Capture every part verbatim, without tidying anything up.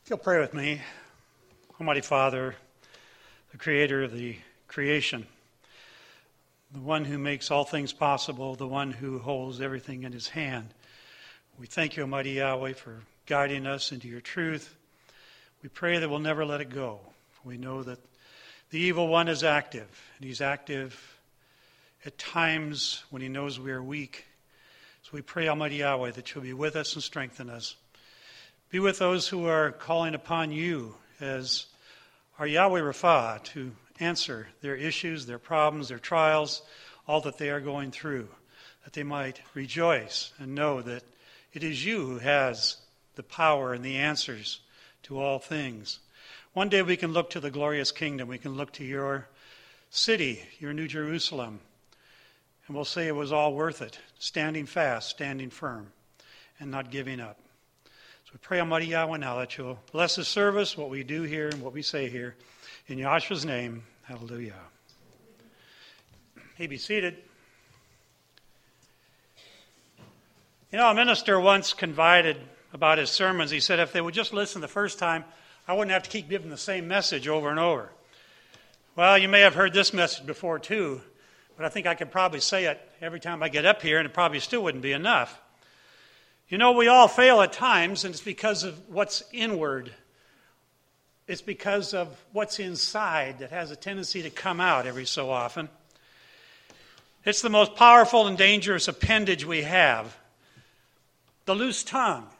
If you'll pray with me, Almighty Father, the creator of the creation, the one who makes all things possible, the one who holds everything in his hand. We thank you, Almighty Yahweh, for guiding us into your truth. We pray that we'll never let it go. We know that the evil one is active, and he's active at times when he knows we are weak. So we pray, Almighty Yahweh, that you'll be with us and strengthen us. Be with those who are calling upon you as our Yahweh Rapha to answer their issues, their problems, their trials, all that they are going through, that they might rejoice and know that it is you who has the power and the answers to all things. One day we can look to the glorious kingdom. We can look to your city, your New Jerusalem, and we'll say it was all worth it, standing fast, standing firm, and not giving up. So we pray, Almighty Yahweh, now that you'll bless the service, what we do here and what we say here. In Yahshua's name, hallelujah. You may be seated. You know, a minister once confided about his sermons. He said if they would just listen the first time, I wouldn't have to keep giving the same message over and over. Well, you may have heard this message before too, but I think I could probably say it every time I get up here, and it probably still wouldn't be enough. You know, we all fail at times, and it's because of what's inward. It's because of what's inside that has a tendency to come out every so often. It's the most powerful and dangerous appendage we have. The loose tongue.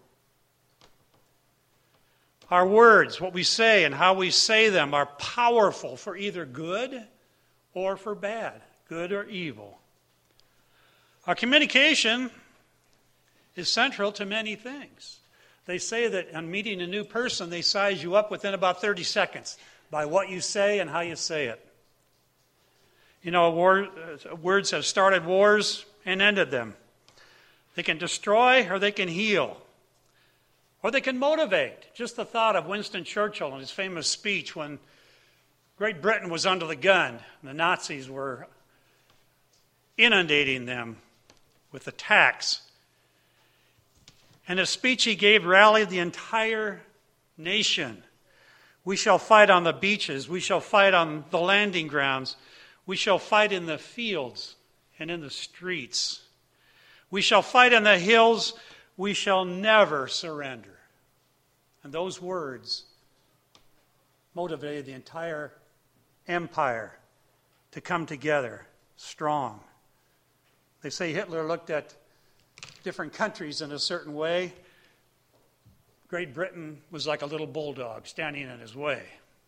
Our words, what we say and how we say them, are powerful for either good or for bad, good or evil. Our communication is central to many things. They say that on meeting a new person, they size you up within about thirty seconds by what you say and how you say it. You know, war, uh, words have started wars and ended them. They can destroy or they can heal. Or they can motivate. Just the thought of Winston Churchill in his famous speech when Great Britain was under the gun and the Nazis were inundating them with attacks. And the speech he gave rallied the entire nation. We shall fight on the beaches. We shall fight on the landing grounds. We shall fight in the fields and in the streets. We shall fight in the hills. We shall never surrender. And those words motivated the entire empire to come together strong. They say Hitler looked at different countries in a certain way. Great Britain was like a little bulldog standing in his way.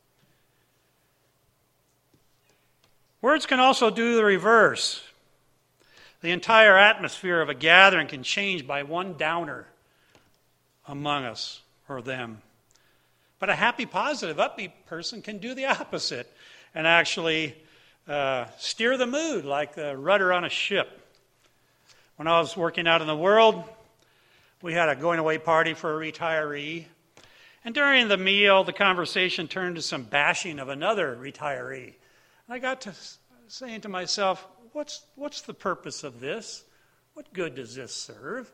Words can also do the reverse. The entire atmosphere of a gathering can change by one downer among us or them. But a happy, positive, upbeat person can do the opposite and actually uh, steer the mood like the rudder on a ship. When I was working out in the world, we had a going-away party for a retiree. And during the meal, the conversation turned to some bashing of another retiree. And I got to saying to myself, what's, what's the purpose of this? What good does this serve?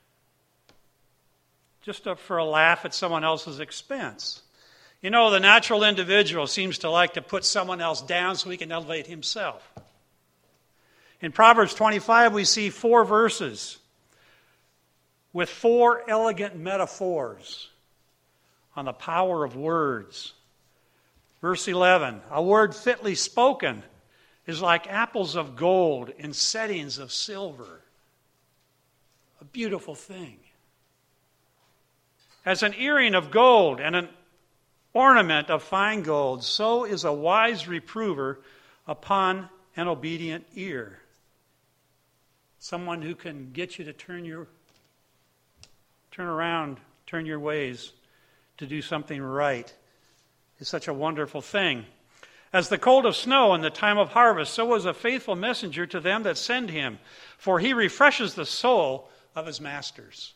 Just up for a laugh at someone else's expense. You know, the natural individual seems to like to put someone else down so he can elevate himself. In Proverbs twenty-five, we see four verses with four elegant metaphors on the power of words. Verse eleven, a word fitly spoken is like apples of gold in settings of silver. A beautiful thing. As an earring of gold and an ornament of fine gold, so is a wise reprover upon an obedient ear. Someone who can get you to turn your turn around, turn your ways to do something right is such a wonderful thing. As the cold of snow in the time of harvest, so is a faithful messenger to them that send him, for he refreshes the soul of his masters.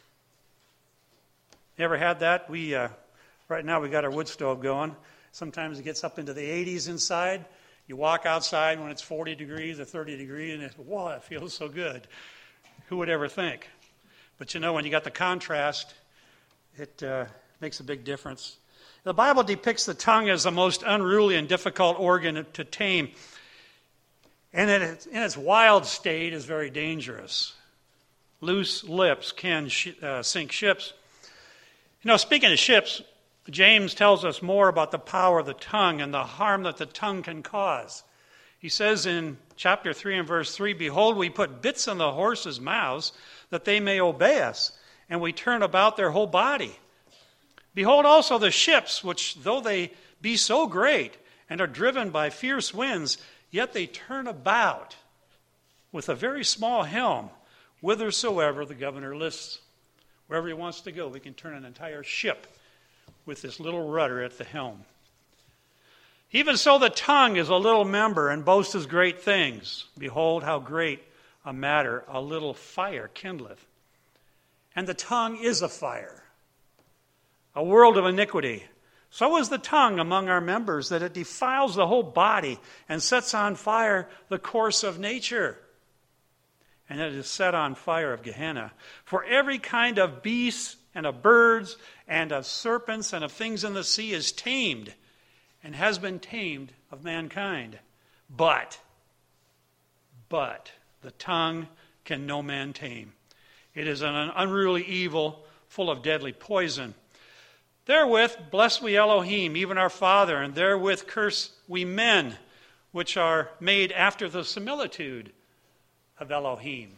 You ever had that? We uh, right now we got our wood stove going. Sometimes it gets up into the eighties inside. You walk outside when it's forty degrees or thirty degrees, and it's, wow, it feels so good. Who would ever think? But you know, when you got the contrast, it uh, Makes a big difference. The Bible depicts the tongue as the most unruly and difficult organ to tame. And in its, in its wild state is very dangerous. Loose lips can sh- uh, sink ships. You know, speaking of ships, James tells us more about the power of the tongue and the harm that the tongue can cause. He says in chapter three and verse three, "Behold, we put bits in the horses' mouths that they may obey us, and we turn about their whole body. Behold also the ships, which though they be so great and are driven by fierce winds, yet they turn about with a very small helm, whithersoever the governor lists." Wherever he wants to go, we can turn an entire ship with this little rudder at the helm. "Even so the tongue is a little member and boasteth great things. Behold how great a matter a little fire kindleth. And the tongue is a fire, a world of iniquity. So is the tongue among our members, that it defiles the whole body and sets on fire the course of nature. And it is set on fire of Gehenna. For every kind of beasts and of birds and of serpents and of things in the sea is tamed and has been tamed of mankind. But, but, the tongue can no man tame. It is an unruly evil, full of deadly poison. Therewith bless we Elohim, even our Father, and therewith curse we men, which are made after the similitude of Elohim."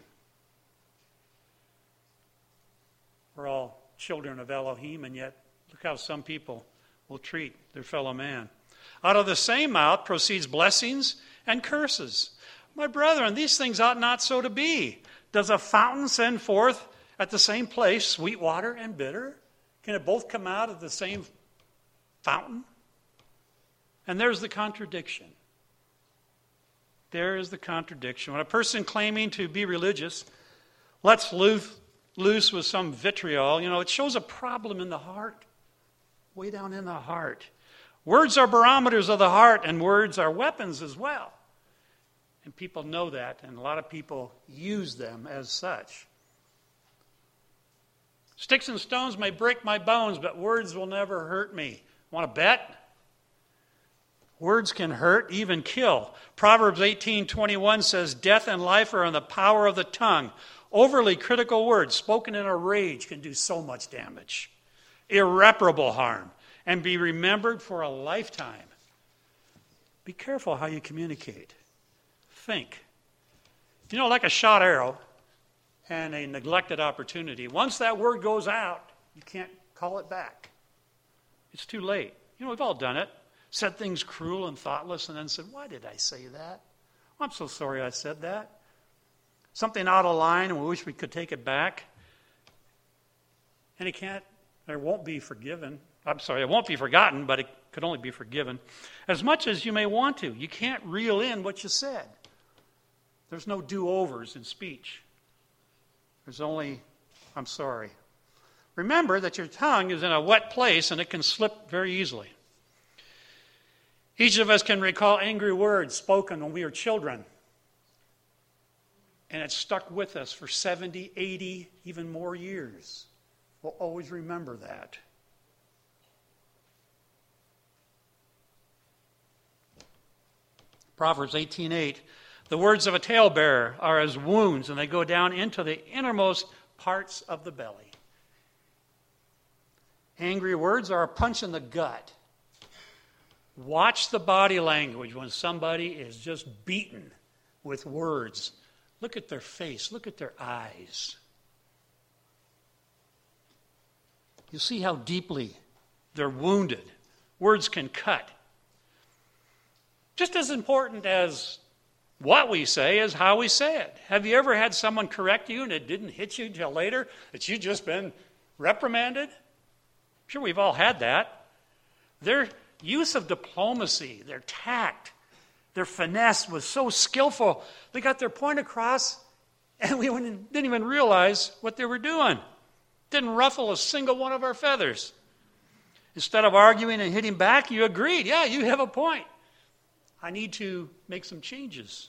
We're all children of Elohim, and yet look how some people will treat their fellow man. "Out of the same mouth proceeds blessings and curses. My brethren, these things ought not so to be. Does a fountain send forth at the same place sweet water and bitter? Can it both come out of the same fountain?" And there's the contradiction. There is the contradiction. When a person claiming to be religious lets loose, loose with some vitriol, you know, it shows a problem in the heart, way down in the heart. Words are barometers of the heart, and words are weapons as well. And people know that, and a lot of people use them as such. "Sticks and stones may break my bones, but words will never hurt me." Want to bet? Words can hurt, even kill. Proverbs eighteen twenty-one says, "Death and life are in the power of the tongue. Overly critical words spoken in a rage can do so much damage, irreparable harm, and be remembered for a lifetime." Be careful how you communicate. Think. You know, like a shot arrow and a neglected opportunity, once that word goes out, you can't call it back. It's too late. You know, we've all done it. Said things cruel and thoughtless, and then said, "Why did I say that? I'm so sorry I said that." Something out of line, and we wish we could take it back. And it can't, or won't be forgiven. I'm sorry, it won't be forgotten, but it could only be forgiven. As much as you may want to, you can't reel in what you said. There's no do-overs in speech. There's only, "I'm sorry." Remember that your tongue is in a wet place, and it can slip very easily. Each of us can recall angry words spoken when we were children. And it stuck with us for seventy, eighty, even more years. We'll always remember that. Proverbs eighteen eight, "The words of a talebearer are as wounds, and they go down into the innermost parts of the belly." Angry words are a punch in the gut. Watch the body language when somebody is just beaten with words. Look at their face. Look at their eyes. You see how deeply they're wounded. Words can cut. Just as important as what we say is how we say it. Have you ever had someone correct you and it didn't hit you until later, that you've just been reprimanded? I'm sure we've all had that. Their use of diplomacy, their tact, their finesse was so skillful. They got their point across, and we didn't even realize what they were doing. Didn't ruffle a single one of our feathers. Instead of arguing and hitting back, you agreed. Yeah, you have a point. I need to make some changes.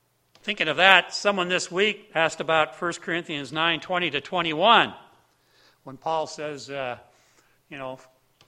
Thinking of that, someone this week asked about First Corinthians nine twenty to twenty-one. When Paul says, uh, you know,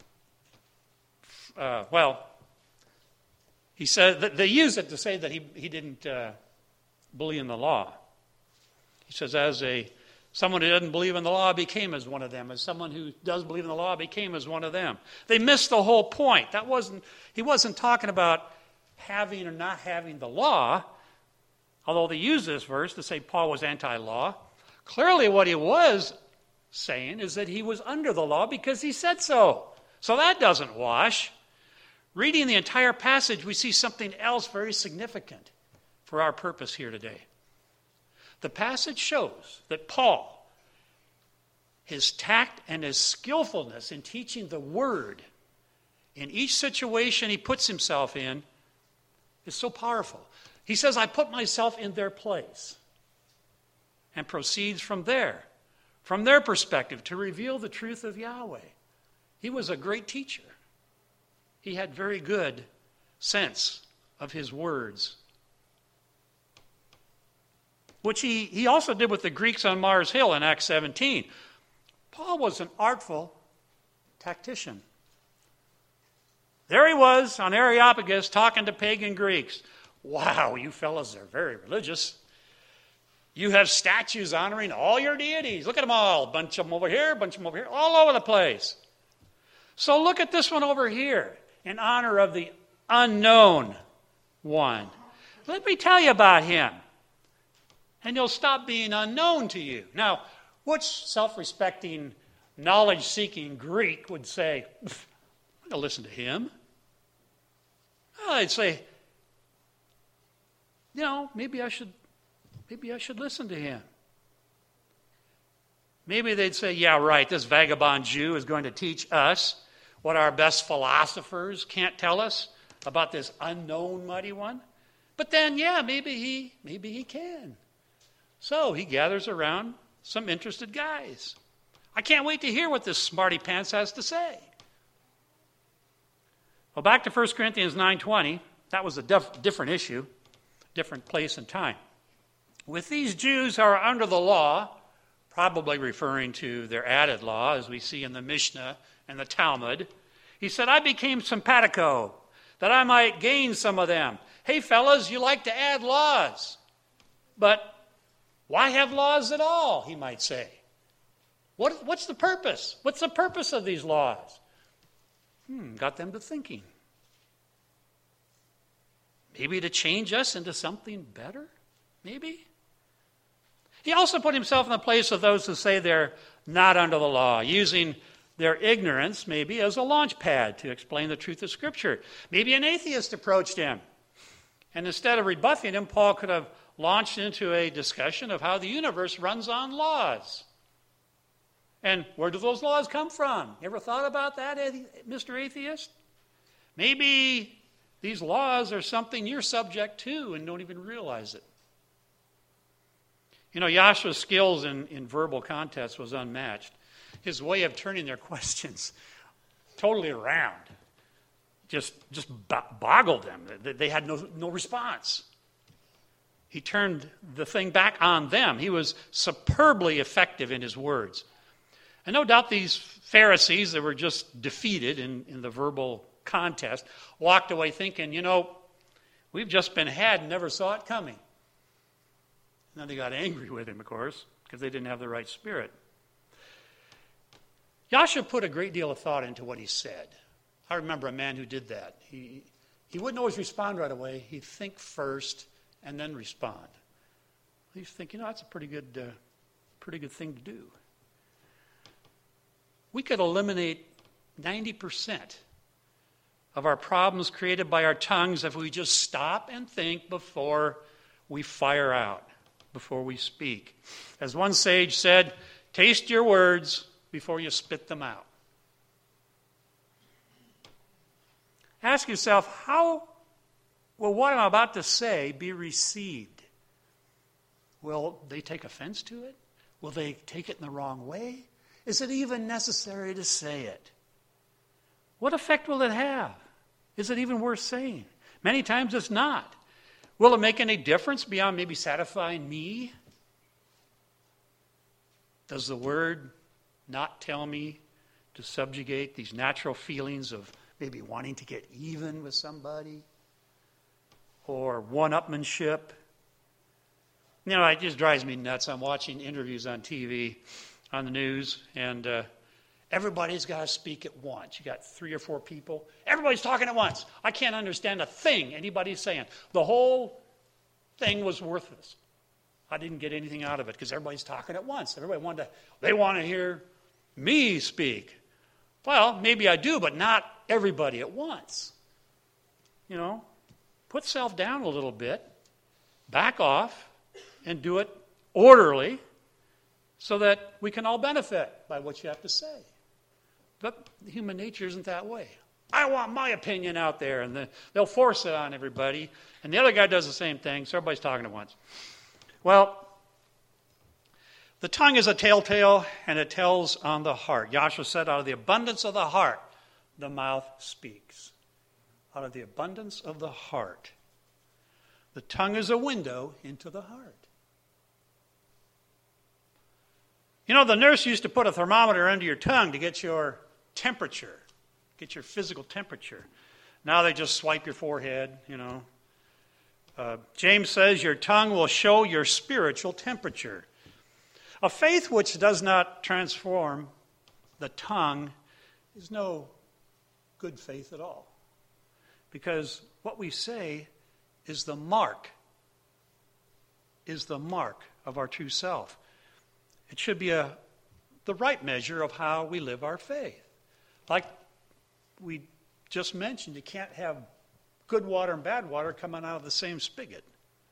uh, well, he said that they use it to say that he, he didn't uh, believe in the law. He says, as a someone who doesn't believe in the law became as one of them. As someone who does believe in the law became as one of them. They missed the whole point. That wasn't, he wasn't talking about having or not having the law, although they use this verse to say Paul was anti-law. Clearly what he was saying is that he was under the law because he said so. So that doesn't wash. Reading the entire passage, we see something else very significant for our purpose here today. The passage shows that Paul, his tact and his skillfulness in teaching the word in each situation he puts himself in is so powerful. He says, I put myself in their place, and proceeds from there, from their perspective, to reveal the truth of Yahweh. He was a great teacher. He had very good sense of his words, which he, he also did with the Greeks on Mars Hill in Acts seventeen. Paul was an artful tactician. There he was on Areopagus talking to pagan Greeks. Wow, you fellas are very religious. You have statues honoring all your deities. Look at them all. A bunch of them over here, a bunch of them over here, all over the place. So look at this one over here in honor of the unknown one. Let me tell you about him, and he'll stop being unknown to you. Now, which self-respecting, knowledge-seeking Greek would say, I'm going to listen to him? Well, I'd say, you know, maybe I should, maybe I should listen to him. Maybe they'd say, yeah, right, this vagabond Jew is going to teach us what our best philosophers can't tell us about this unknown mighty one. But then, yeah, maybe he, maybe he can. So he gathers around some interested guys. I can't wait to hear what this smarty pants has to say. Well, back to First Corinthians nine twenty. That was a def- different issue, different place and time. With these Jews who are under the law, probably referring to their added law, as we see in the Mishnah and the Talmud, he said, I became simpatico, that I might gain some of them. Hey, fellas, you like to add laws. But why have laws at all, he might say. What, what's the purpose? What's the purpose of these laws? Hmm, got them to thinking. Maybe to change us into something better? Maybe? He also put himself in the place of those who say they're not under the law, using their ignorance maybe as a launch pad to explain the truth of Scripture. Maybe an atheist approached him, and instead of rebuffing him, Paul could have launched into a discussion of how the universe runs on laws. And where do those laws come from? You ever thought about that, Mister Atheist? Maybe these laws are something you're subject to and don't even realize it. You know, Yahshua's skills in, in verbal contests was unmatched. His way of turning their questions totally around just, just boggled them. They had no, no response. He turned the thing back on them. He was superbly effective in his words. And no doubt these Pharisees that were just defeated in, in the verbal contest walked away thinking, you know, we've just been had and never saw it coming. And then they got angry with him, of course, because they didn't have the right spirit. Yahshua put a great deal of thought into what he said. I remember a man who did that. He, he wouldn't always respond right away. He'd think first and then respond. He's thinking, you know, that's a pretty good, uh, pretty good thing to do. We could eliminate ninety percent of our problems created by our tongues if we just stop and think before we fire out, before we speak. As one sage said, taste your words before you spit them out. Ask yourself, how will what I'm about to say be received? Will they take offense to it? Will they take it in the wrong way? Is it even necessary to say it? What effect will it have? Is it even worth saying? Many times it's not. Will it make any difference beyond maybe satisfying me? Does the word not tell me to subjugate these natural feelings of maybe wanting to get even with somebody or one-upmanship. You know, it just drives me nuts. I'm watching interviews on T V, on the news, and uh, everybody's got to speak at once. You got three or four people. Everybody's talking at once. I can't understand a thing anybody's saying. The whole thing was worthless. I didn't get anything out of it because everybody's talking at once. Everybody wanted to, they want to hear me speak. Well, maybe I do, but not everybody at once. You know, put self down a little bit, back off, and do it orderly so that we can all benefit by what you have to say. But human nature isn't that way. I want my opinion out there, and the, they'll force it on everybody, and the other guy does the same thing, so everybody's talking at once. Well, the tongue is a telltale, and it tells on the heart. Joshua said, out of the abundance of the heart, the mouth speaks. Out of the abundance of the heart. The tongue is a window into the heart. You know, the nurse used to put a thermometer under your tongue to get your temperature, get your physical temperature. Now they just swipe your forehead, you know. Uh, James says your tongue will show your spiritual temperature. A faith which does not transform the tongue is no good faith at all. Because what we say is the mark, is the mark of our true self. It should be a the right measure of how we live our faith. Like we just mentioned, you can't have good water and bad water coming out of the same spigot.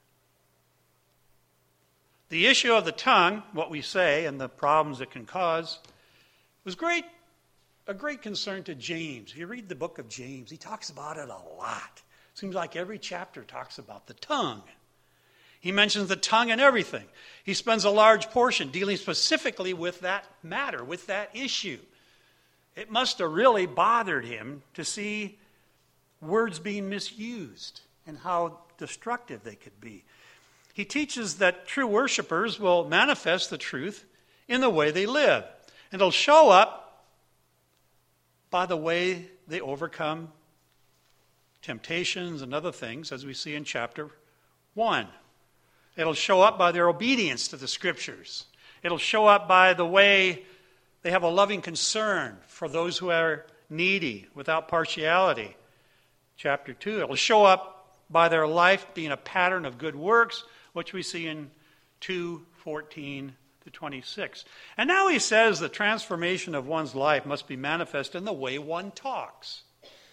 The issue of the tongue, what we say, and the problems it can cause, was great, a great concern to James. If you read the book of James, he talks about it a lot. Seems like every chapter talks about the tongue. He mentions the tongue and everything. He spends a large portion dealing specifically with that matter, with that issue. It must have really bothered him to see words being misused and how destructive they could be. He teaches that true worshipers will manifest the truth in the way they live. And it'll show up by the way they overcome temptations and other things, as we see in chapter one. It'll show up by their obedience to the Scriptures. It'll show up by the way they have a loving concern for those who are needy without partiality. Chapter two. It'll show up by their life being a pattern of good works, which we see in two fourteen to twenty-six. And now he says the transformation of one's life must be manifest in the way one talks.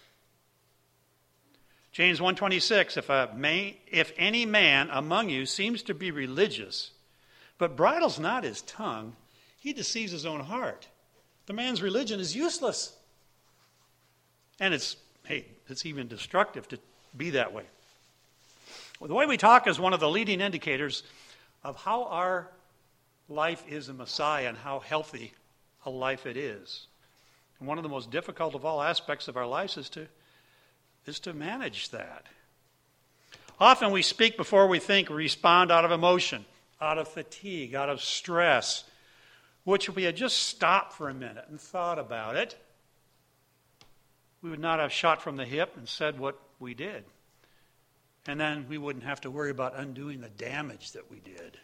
James one twenty-six, if, a man, if any man among you seems to be religious, but bridles not his tongue, he deceives his own heart. The man's religion is useless. And it's, hey, it's even destructive to be that way. Well, the way we talk is one of the leading indicators of how our life is in Messiah and how healthy a life it is. And one of the most difficult of all aspects of our lives is to is to manage that. Often we speak before we think, we respond out of emotion, out of fatigue, out of stress, which if we had just stopped for a minute and thought about it, we would not have shot from the hip and said what we did. And then we wouldn't have to worry about undoing the damage that we did.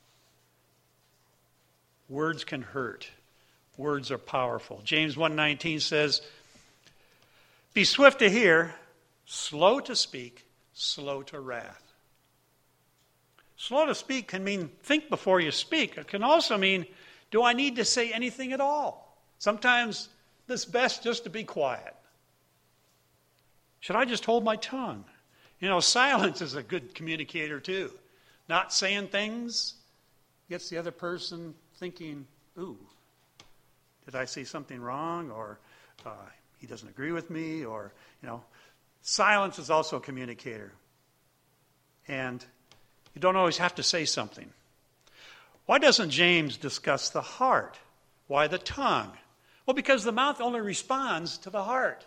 Words can hurt. Words are powerful. James one nineteen says, be swift to hear, slow to speak, slow to wrath. Slow to speak can mean think before you speak. It can also mean, do I need to say anything at all? Sometimes it's best just to be quiet. Should I just hold my tongue? You know, silence is a good communicator too. Not saying things gets the other person thinking, ooh, did I say something wrong? Or uh, he doesn't agree with me? Or, you know, silence is also a communicator. And you don't always have to say something. Why doesn't James discuss the heart? Why the tongue? Well, because the mouth only responds to the heart.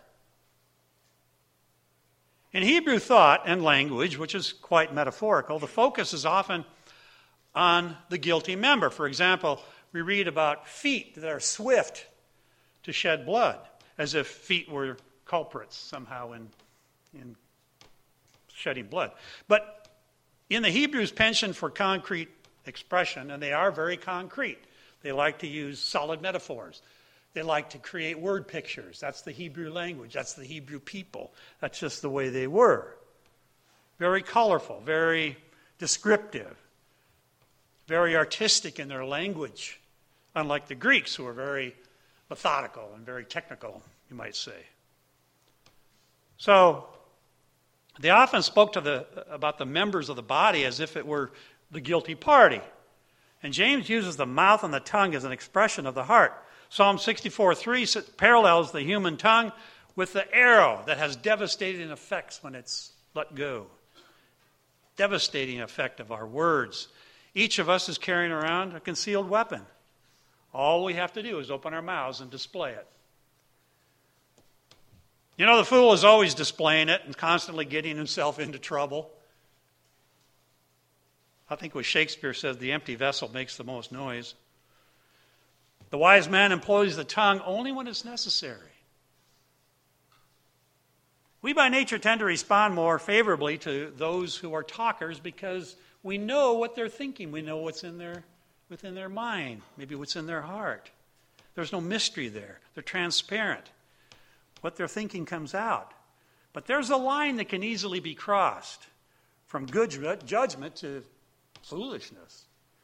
In Hebrew thought and language, which is quite metaphorical, the focus is often on the guilty member. For example, we read about feet that are swift to shed blood, as if feet were culprits somehow in, in shedding blood. But in the Hebrews' penchant for concrete expression, and they are very concrete, they like to use solid metaphors. They like to create word pictures. That's the Hebrew language. That's the Hebrew people. That's just the way they were. Very colorful, very descriptive, very artistic in their language, unlike the Greeks, who are very methodical and very technical, you might say. So, they often spoke to the, about the members of the body as if it were the guilty party. And James uses the mouth and the tongue as an expression of the heart. Psalm sixty-four three parallels the human tongue with the arrow that has devastating effects when it's let go. Devastating effect of our words. Each of us is carrying around a concealed weapon. All we have to do is open our mouths and display it. You know, the fool is always displaying it and constantly getting himself into trouble. I think what Shakespeare says, the empty vessel makes the most noise. The wise man employs the tongue only when it's necessary. We by nature tend to respond more favorably to those who are talkers because we know what they're thinking. We know what's in their, within their mind, maybe what's in their heart. There's no mystery there. They're transparent. What they're thinking comes out. But there's a line that can easily be crossed from good judgment to foolishness.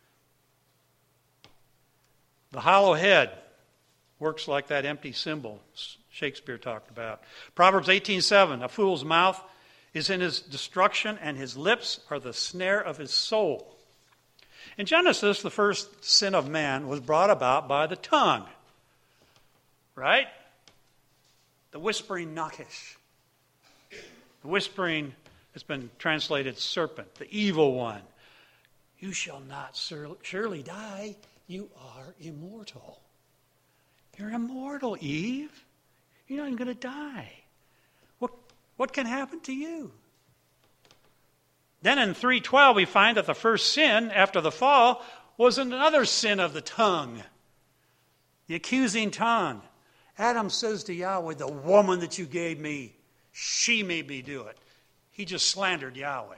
The hollow head works like that empty symbol Shakespeare talked about. Proverbs eighteen seven, a fool's mouth is in his destruction, and his lips are the snare of his soul. In Genesis, the first sin of man was brought about by the tongue. Right? The whispering Nakish. The whispering has been translated serpent, the evil one. You shall not surely die. You are immortal. You're immortal, Eve. You're not even going to die. What, what can happen to you? Then in three twelve, we find that the first sin after the fall was another sin of the tongue. The accusing tongue. Adam says to Yahweh, the woman that you gave me, she made me do it. He just slandered Yahweh.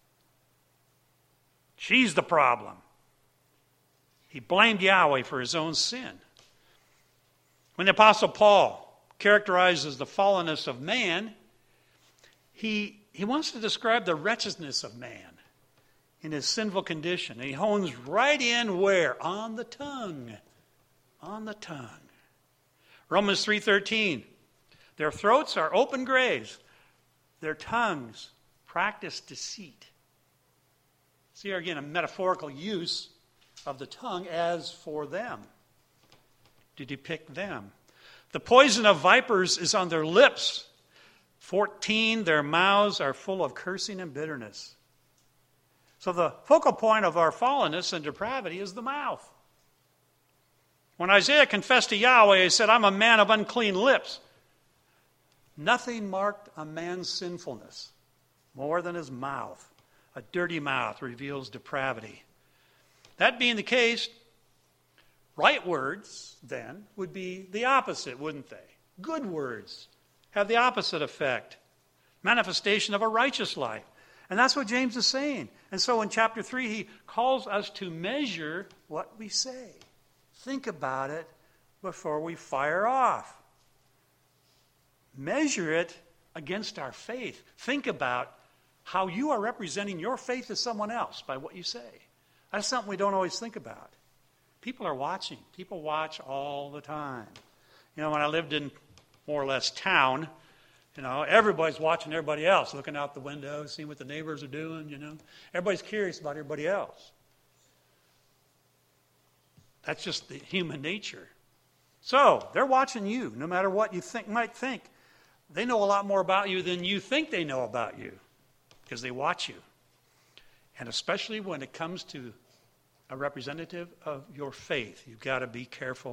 She's the problem. He blamed Yahweh for his own sin. When the Apostle Paul characterizes the fallenness of man, he, he wants to describe the wretchedness of man in his sinful condition. And he hones right in where? On the tongue. On the tongue. Romans three thirteen. Their throats are open graves. Their tongues practice deceit. See here again a metaphorical use of the tongue as for them, to depict them. The poison of vipers is on their lips. fourteen, their mouths are full of cursing and bitterness. So the focal point of our fallenness and depravity is the mouth. When Isaiah confessed to Yahweh, he said, I'm a man of unclean lips. Nothing marked a man's sinfulness more than his mouth. A dirty mouth reveals depravity. That being the case, right words, then, would be the opposite, wouldn't they? Good words have the opposite effect. Manifestation of a righteous life. And that's what James is saying. And so in chapter three, he calls us to measure what we say. Think about it before we fire off. Measure it against our faith. Think about how you are representing your faith to someone else by what you say. That's something we don't always think about. People are watching. People watch all the time. You know, when I lived in more or less town, you know, everybody's watching everybody else, looking out the window, seeing what the neighbors are doing, you know. Everybody's curious about everybody else. That's just the human nature. So, they're watching you, no matter what you think might think. They know a lot more about you than you think they know about you, because they watch you. And especially when it comes to a representative of your faith, you've got to be careful.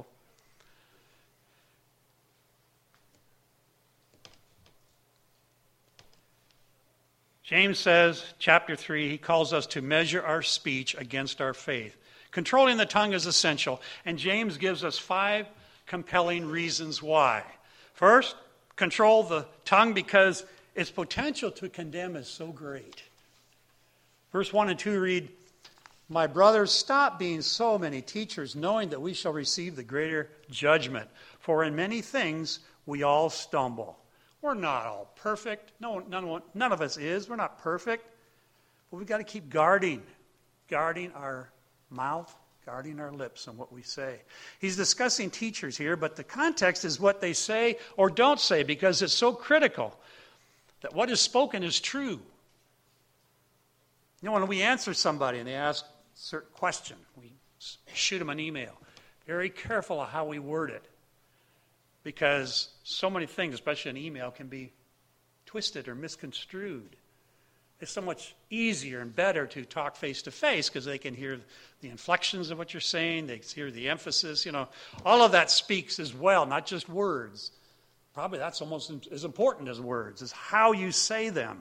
James says, chapter three, he calls us to measure our speech against our faith. Controlling the tongue is essential, and James gives us five compelling reasons why. First, control the tongue because its potential to condemn is so great. Verse one and two read, "My brothers, stop being so many teachers, knowing that we shall receive the greater judgment. For in many things we all stumble." We're not all perfect. No, none, none of us is. We're not perfect. But we've got to keep guarding, guarding our mouth, guarding our lips and what we say. He's discussing teachers here, but the context is what they say or don't say, because it's so critical that what is spoken is true. You know, when we answer somebody and they ask a certain question, we shoot them an email. Very careful of how we word it, because so many things, especially an email, can be twisted or misconstrued. It's so much easier and better to talk face to face because they can hear the inflections of what you're saying, they hear the emphasis, you know. All of that speaks as well, not just words. Probably that's almost as important as words, is how you say them.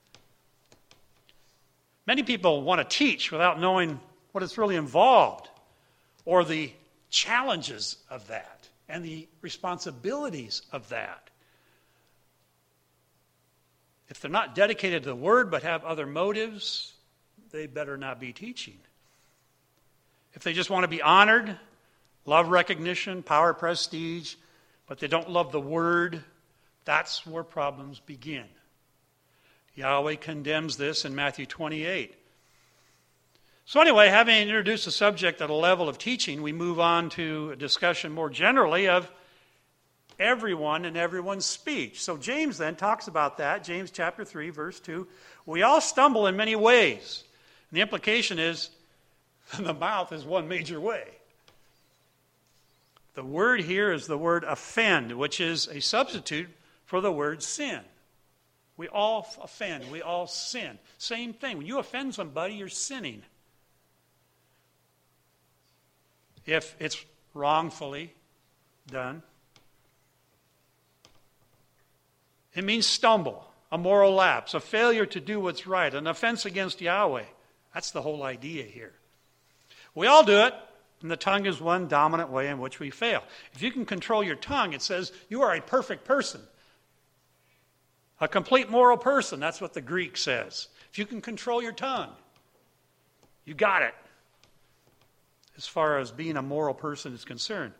Many people want to teach without knowing what is really involved or the challenges of that and the responsibilities of that. If they're not dedicated to the Word but have other motives, they better not be teaching. If they just want to be honored, love recognition, power, prestige, but they don't love the Word, that's where problems begin. Yahweh condemns this in Matthew twenty-eight. So anyway, having introduced the subject at a level of teaching, we move on to a discussion more generally of everyone and everyone's speech. So James then talks about that. James chapter three, verse two. We all stumble in many ways. And the implication is the mouth is one major way. The word here is the word offend, which is a substitute for the word sin. We all offend. We all sin. Same thing. When you offend somebody, you're sinning. If it's wrongfully done. It means stumble, a moral lapse, a failure to do what's right, an offense against Yahweh. That's the whole idea here. We all do it, and the tongue is one dominant way in which we fail. If you can control your tongue, it says you are a perfect person. A complete moral person, that's what the Greek says. If you can control your tongue, you got it, as far as being a moral person is concerned.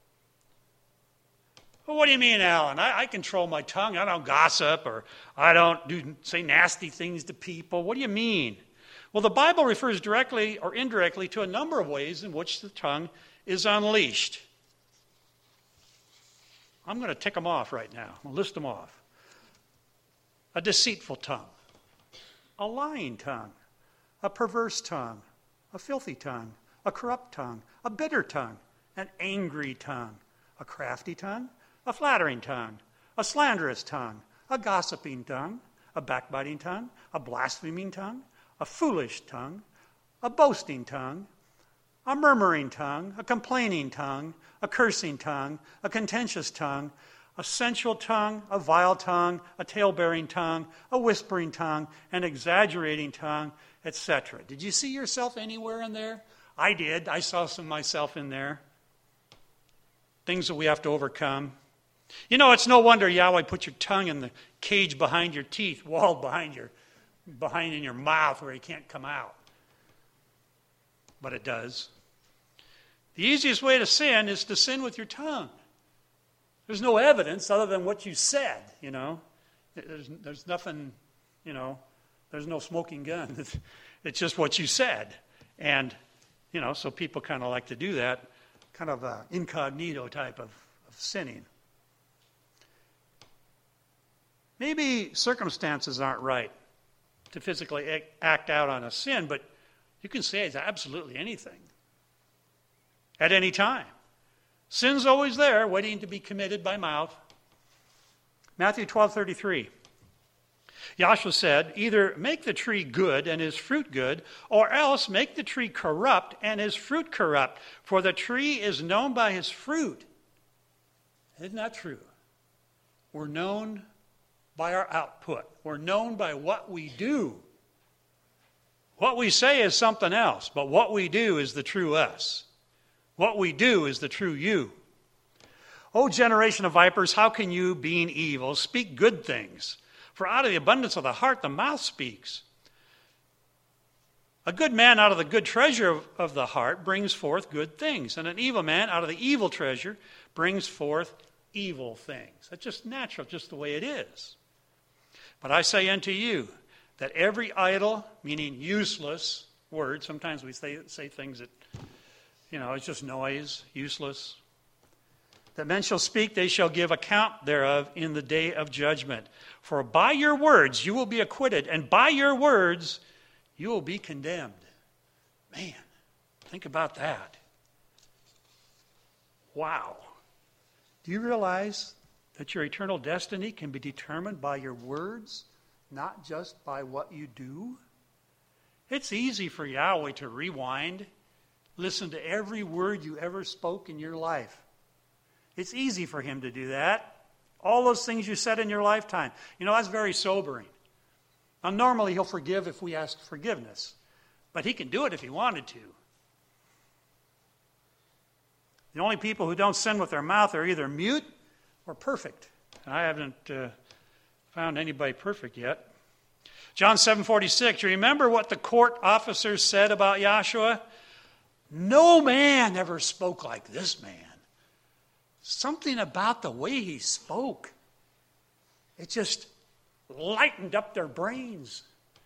Well, what do you mean, Alan? I, I control my tongue. I don't gossip or I don't do say nasty things to people. What do you mean? Well, the Bible refers directly or indirectly to a number of ways in which the tongue is unleashed. I'm going to tick them off right now. I'm going to list them off. A deceitful tongue, a lying tongue, a perverse tongue, a filthy tongue, a corrupt tongue, a bitter tongue, an angry tongue, a crafty tongue, a flattering tongue, a slanderous tongue, a gossiping tongue, a backbiting tongue, a blaspheming tongue, a foolish tongue, a boasting tongue, a murmuring tongue, a complaining tongue, a cursing tongue, a contentious tongue, a sensual tongue, a vile tongue, a tale-bearing tongue, a whispering tongue, an exaggerating tongue, et cetera. Did you see yourself anywhere in there? I did. I saw some of myself in there. Things that we have to overcome. You know, it's no wonder Yahweh put your tongue in the cage behind your teeth, walled behind your, behind in your mouth where it can't come out. But it does. The easiest way to sin is to sin with your tongue. There's no evidence other than what you said, you know. There's, there's nothing, you know, there's no smoking gun. It's, it's just what you said. And, you know, so people kind of like to do that, kind of an incognito type of, of sinning. Maybe circumstances aren't right to physically act out on a sin, but you can say it's absolutely anything at any time. Sin's always there, waiting to be committed by mouth. Matthew twelve thirty-three. Yahshua said, either make the tree good and his fruit good, or else make the tree corrupt and his fruit corrupt. For the tree is known by his fruit. Isn't that true? We're known by our output. We're known by what we do. What we say is something else, but what we do is the true us. What we do is the true you. O generation of vipers, how can you, being evil, speak good things? For out of the abundance of the heart, the mouth speaks. A good man out of the good treasure of, of the heart brings forth good things, and an evil man out of the evil treasure brings forth evil things. That's just natural, just the way it is. But I say unto you that every idle, meaning useless word, sometimes we say, say things that, you know, it's just noise, useless, that men shall speak, they shall give account thereof in the day of judgment. For by your words you will be acquitted, and by your words you will be condemned. Man, think about that. Wow. Do you realize that your eternal destiny can be determined by your words, not just by what you do? It's easy for Yahweh to rewind, listen to every word you ever spoke in your life. It's easy for him to do that. All those things you said in your lifetime. You know, that's very sobering. Now, normally he'll forgive if we ask forgiveness, but he can do it if he wanted to. The only people who don't sin with their mouth are either mute or perfect. And I haven't uh, found anybody perfect yet. John seven forty-six, you remember what the court officers said about Yahshua? No man ever spoke like this man. Something about the way he spoke, it just lightened up their brains.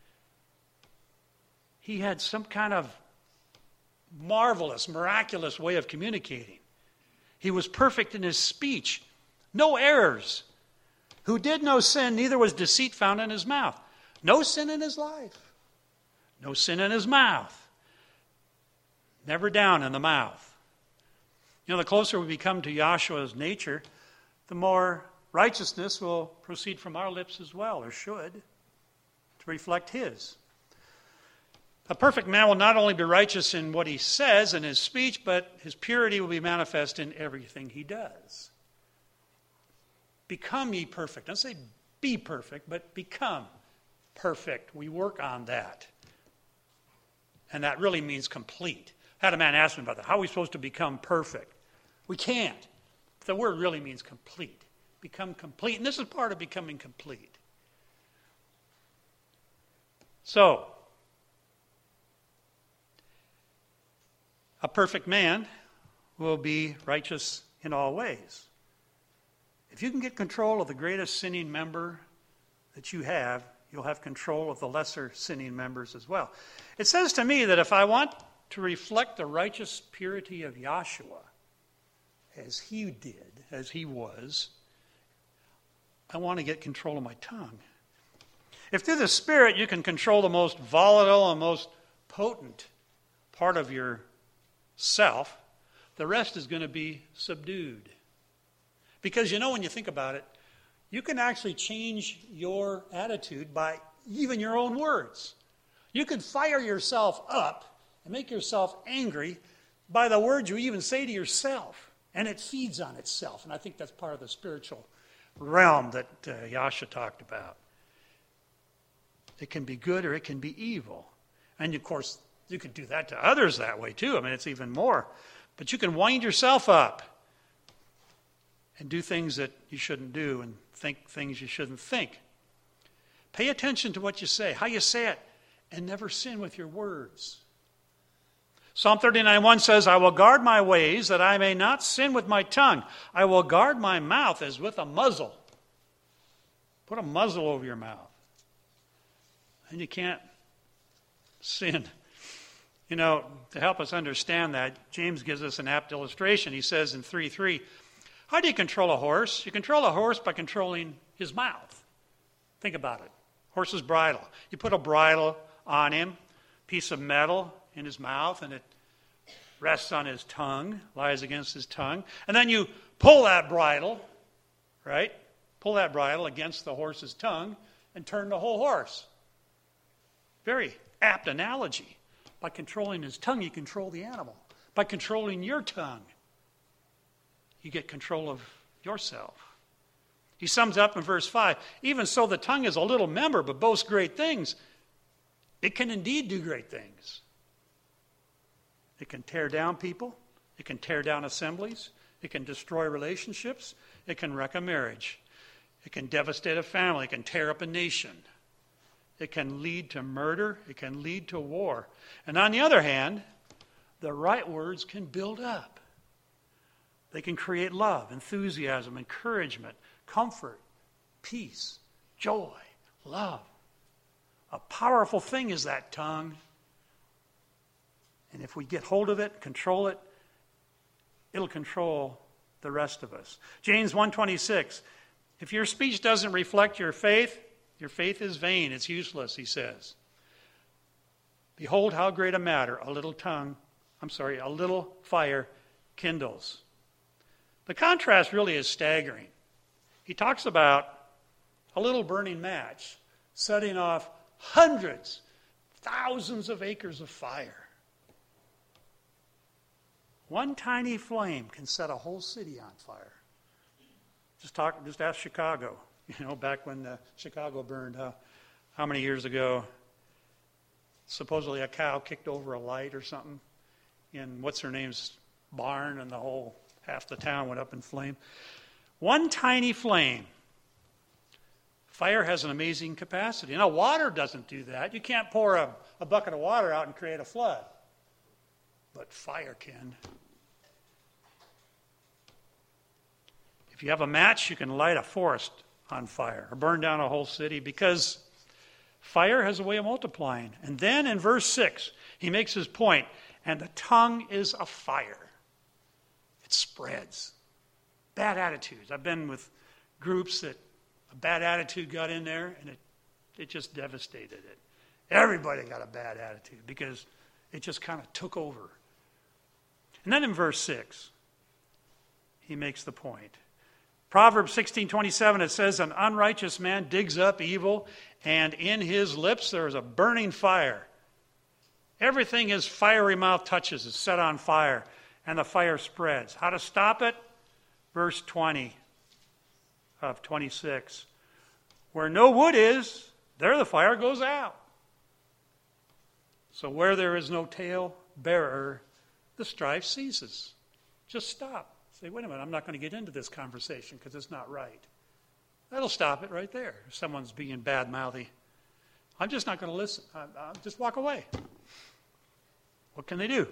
He had some kind of marvelous, miraculous way of communicating. He was perfect in his speech, no errors. Who did no sin, neither was deceit found in his mouth. No sin in his life. No sin in his mouth. Never down in the mouth. You know, the closer we become to Yahshua's nature, the more righteousness will proceed from our lips as well, or should, to reflect his. A perfect man will not only be righteous in what he says in his speech, but his purity will be manifest in everything he does. Become ye perfect. Don't say be perfect, but become perfect. We work on that. And that really means complete. I had a man ask me about that. How are we supposed to become perfect? We can't. The word really means complete. Become complete. And this is part of becoming complete. So, a perfect man will be righteous in all ways. If you can get control of the greatest sinning member that you have, you'll have control of the lesser sinning members as well. It says to me that if I want to reflect the righteous purity of Yahshua, as he did, as he was, I want to get control of my tongue. If through the Spirit you can control the most volatile and most potent part of your self, the rest is going to be subdued. Because, you know, when you think about it, you can actually change your attitude by even your own words. You can fire yourself up and make yourself angry by the words you even say to yourself. And it feeds on itself. And I think that's part of the spiritual realm that uh, Yahshua talked about. It can be good or it can be evil. And, of course, you can do that to others that way, too. I mean, it's even more. But you can wind yourself up and do things that you shouldn't do and think things you shouldn't think. Pay attention to what you say, how you say it, and never sin with your words. Psalm thirty-nine one says, I will guard my ways that I may not sin with my tongue. I will guard my mouth as with a muzzle. Put a muzzle over your mouth. And you can't sin. You know, to help us understand that, James gives us an apt illustration. He says in three three, how do you control a horse? You control a horse by controlling his mouth. Think about it. Horse's bridle. You put a bridle on him, piece of metal in his mouth, and it rests on his tongue, lies against his tongue. And then you pull that bridle, right? Pull that bridle against the horse's tongue and turn the whole horse. Very apt analogy. By controlling his tongue, you control the animal. By controlling your tongue, you get control of yourself. He sums up in verse five, even so the tongue is a little member, but boasts great things. It can indeed do great things. It can tear down people. It can tear down assemblies. It can destroy relationships. It can wreck a marriage. It can devastate a family. It can tear up a nation. It can lead to murder. It can lead to war. And on the other hand, the right words can build up. They can create love, enthusiasm, encouragement, comfort, peace, joy, love. A powerful thing is that tongue. And if we get hold of it, control it, it'll control the rest of us. James one twenty-six, if your speech doesn't reflect your faith, your faith is vain, it's useless, he says. Behold how great a matter a little tongue, I'm sorry, a little fire kindles. The contrast really is staggering. He talks about a little burning match setting off hundreds, thousands of acres of fire. One tiny flame can set a whole city on fire. Just talk. Just ask Chicago. You know, back when uh, Chicago burned, uh, how many years ago? Supposedly a cow kicked over a light or something in what's her name's barn, and the whole half the town went up in flame. One tiny flame. Fire has an amazing capacity. Now, water doesn't do that. You can't pour a, a bucket of water out and create a flood. But fire can. If you have a match, you can light a forest on fire or burn down a whole city, because fire has a way of multiplying. And then in verse six, he makes his point, and the tongue is a fire. It spreads. Bad attitudes. I've been with groups that a bad attitude got in there, and it, it just devastated it. Everybody got a bad attitude because it just kind of took over. And then in verse six, he makes the point. Proverbs sixteen twenty-seven, it says, an unrighteous man digs up evil, and in his lips there is a burning fire. Everything his fiery mouth touches is set on fire, and the fire spreads. How to stop it? Verse twenty of twenty-six. Where no wood is, there the fire goes out. So where there is no tale bearer, the strife ceases. Just stop. Say, wait a minute, I'm not going to get into this conversation because it's not right. That'll stop it right there. If someone's being bad-mouthy, I'm just not going to listen. I, I'll just walk away. What can they do?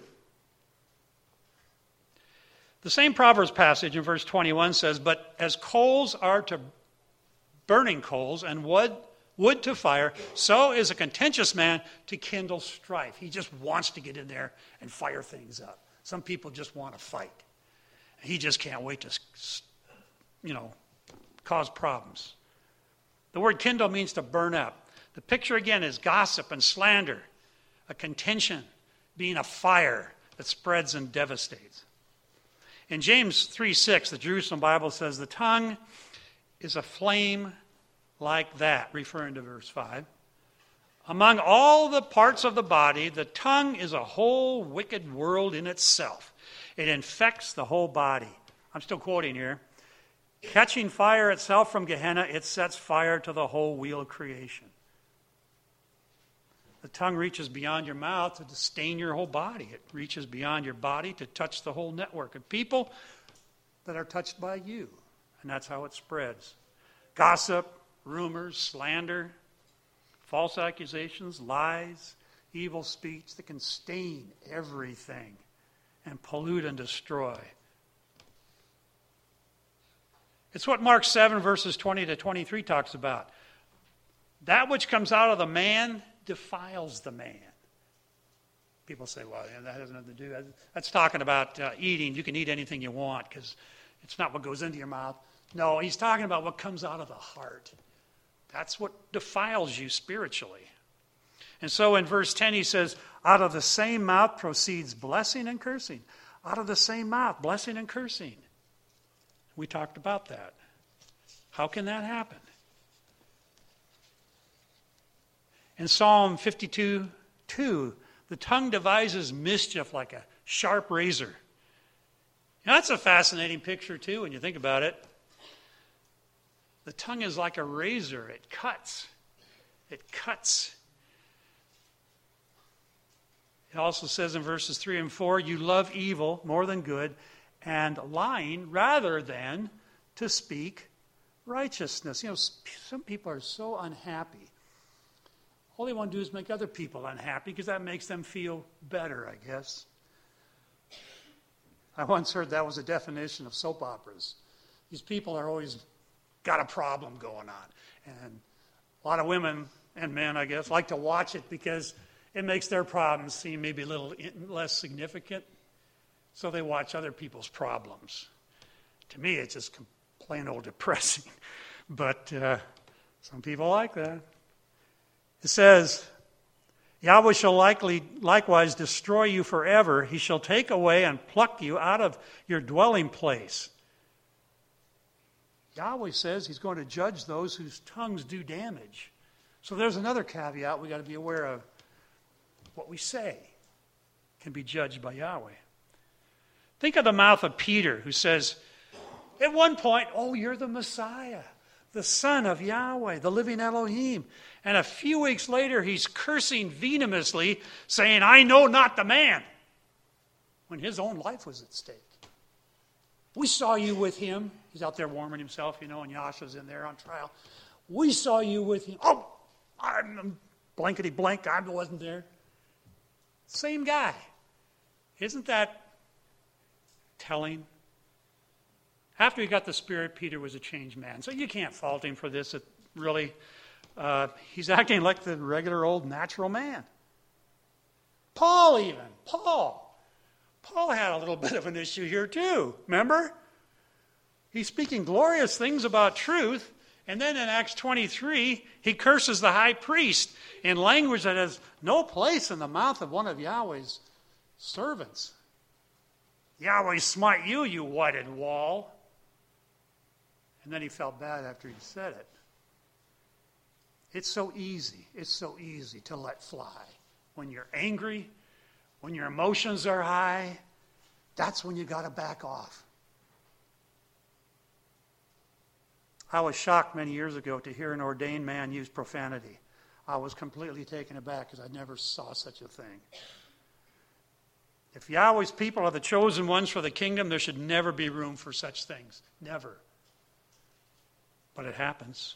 The same Proverbs passage in verse twenty-one says, but as coals are to burning coals and wood, wood to fire, so is a contentious man to kindle strife. He just wants to get in there and fire things up. Some people just want to fight. He just can't wait to, you know, cause problems. The word kindle means to burn up. The picture again is gossip and slander, a contention being a fire that spreads and devastates. In James three six, the Jerusalem Bible says, the tongue is a flame like that, referring to verse five. Among all the parts of the body, the tongue is a whole wicked world in itself. It infects the whole body. I'm still quoting here. Catching fire itself from Gehenna, it sets fire to the whole wheel of creation. The tongue reaches beyond your mouth to stain your whole body. It reaches beyond your body to touch the whole network of people that are touched by you. And that's how it spreads. Gossip, rumors, slander, false accusations, lies, evil speech that can stain everything and pollute and destroy. It's what Mark seven verses twenty to twenty-three talks about. That which comes out of the man defiles the man. People say, well, that has nothing to do. That's talking about uh, eating. You can eat anything you want because it's not what goes into your mouth. No, he's talking about what comes out of the heart. That's what defiles you spiritually. And so in verse ten he says, out of the same mouth proceeds blessing and cursing. Out of the same mouth, blessing and cursing. We talked about that. How can that happen? In Psalm fifty-two two, the tongue devises mischief like a sharp razor. Now, that's a fascinating picture too when you think about it. The tongue is like a razor. It cuts. It cuts. It also says in verses three and four, you love evil more than good and lying rather than to speak righteousness. You know, some people are so unhappy. All they want to do is make other people unhappy because that makes them feel better, I guess. I once heard that was a definition of soap operas. These people are always got a problem going on. And a lot of women and men, I guess, like to watch it because it makes their problems seem maybe a little less significant. So they watch other people's problems. To me, it's just plain old depressing. But uh, some people like that. It says, Yahweh shall likely likewise destroy you forever. He shall take away and pluck you out of your dwelling place. Yahweh says he's going to judge those whose tongues do damage. So there's another caveat we got to be aware of. What we say can be judged by Yahweh. Think of the mouth of Peter, who says, at one point, oh, you're the Messiah, the Son of Yahweh, the living Elohim. And a few weeks later, he's cursing venomously, saying, I know not the man, when his own life was at stake. We saw you with him. He's out there warming himself, you know, and Yasha's in there on trial. We saw you with him. Oh, I'm blankety blank, I wasn't there. Same guy. Isn't that telling? After he got the Spirit, Peter was a changed man. So you can't fault him for this. It really, uh, he's acting like the regular old natural man. Paul even. Paul. Paul had a little bit of an issue here too. Remember? He's speaking glorious things about truth. And then in Acts twenty-three, he curses the high priest in language that has no place in the mouth of one of Yahweh's servants. Yahweh smite you, you whited wall. And then he felt bad after he said it. It's so easy. It's so easy to let fly. When you're angry, when your emotions are high, that's when you got to back off. I was shocked many years ago to hear an ordained man use profanity. I was completely taken aback because I never saw such a thing. If Yahweh's people are the chosen ones for the kingdom, there should never be room for such things. Never. But it happens.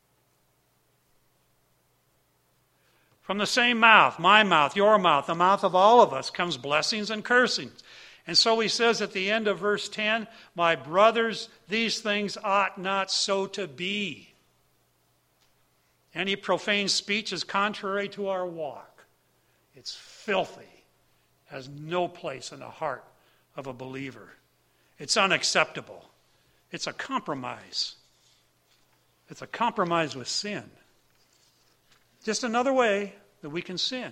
From the same mouth, my mouth, your mouth, the mouth of all of us, comes blessings and cursings. And so he says at the end of verse ten, my brothers, these things ought not so to be. Any profane speech is contrary to our walk. It's filthy, has no place in the heart of a believer. It's unacceptable. It's a compromise. It's a compromise with sin. Just another way that we can sin.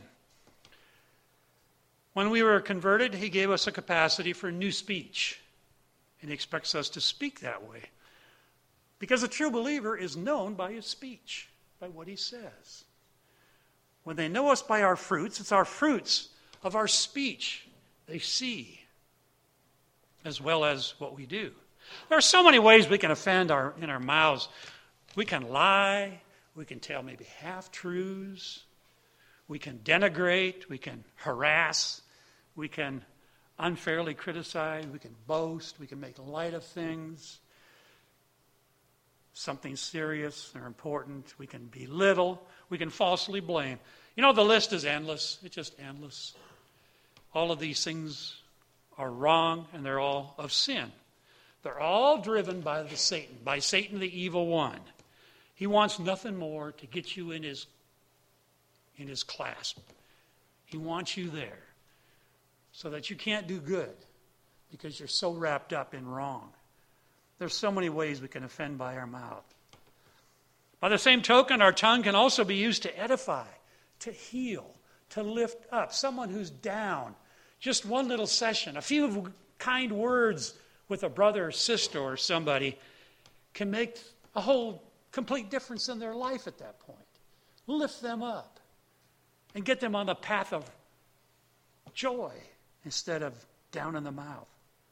When we were converted, he gave us a capacity for new speech. And he expects us to speak that way. Because a true believer is known by his speech, by what he says. When they know us by our fruits, it's our fruits of our speech they see, as well as what we do. There are so many ways we can offend our, in our mouths. We can lie. We can tell maybe half-truths. We can denigrate. We can harass. We can unfairly criticize. We can boast. We can make light of things. Something serious or important. We can belittle. We can falsely blame. You know, the list is endless. It's just endless. All of these things are wrong, and they're all of sin. They're all driven by the Satan, by Satan the evil one. He wants nothing more to get you in his, in his clasp. He wants you there so that you can't do good because you're so wrapped up in wrong. There's so many ways we can offend by our mouth. By the same token, our tongue can also be used to edify, to heal, to lift up. Someone who's down, just one little session, a few kind words with a brother or sister or somebody can make a whole complete difference in their life at that point. Lift them up and get them on the path of joy instead of down in the mouth.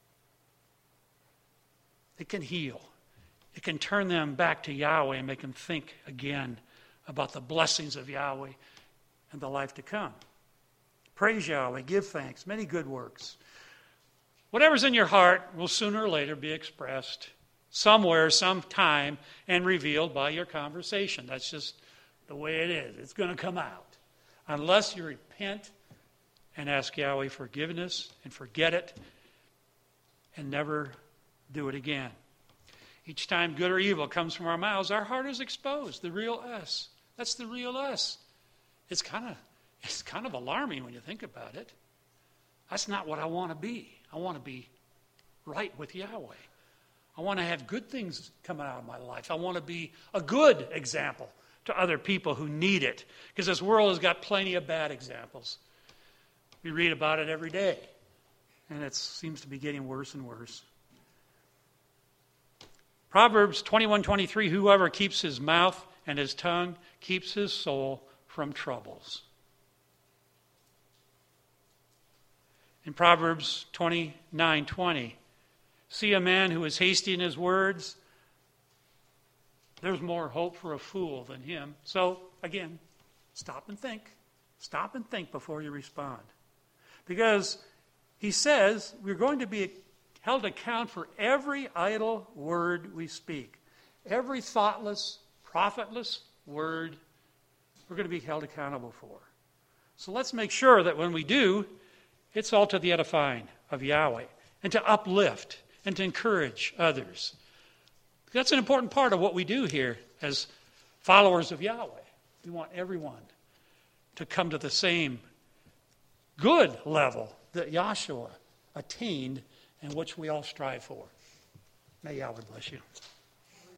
It can heal. It can turn them back to Yahweh and make them think again about the blessings of Yahweh and the life to come. Praise Yahweh, give thanks, many good works. Whatever's in your heart will sooner or later be expressed somewhere, sometime, and revealed by your conversation. That's just the way it is. It's going to come out. Unless you repent and ask Yahweh forgiveness and forget it and never do it again. Each time good or evil comes from our mouths, our heart is exposed, the real us. That's the real us. It's kind of it's kind of alarming when you think about it. That's not what I want to be. I want to be right with Yahweh. I want to have good things coming out of my life. I want to be a good example to other people who need it. Because this world has got plenty of bad examples. We read about it every day. And it seems to be getting worse and worse. Proverbs twenty-one twenty-three, whoever keeps his mouth and his tongue keeps his soul from troubles. In Proverbs twenty-nine twenty, see a man who is hasty in his words, there's more hope for a fool than him. So, again, stop and think. Stop and think before you respond. Because he says we're going to be held to account for every idle word we speak. Every thoughtless, profitless word we're going to be held accountable for. So let's make sure that when we do, it's all to the edifying of Yahweh and to uplift and to encourage others. That's an important part of what we do here as followers of Yahweh. We want everyone to come to the same good level that Yahshua attained and which we all strive for. May Yahweh bless you.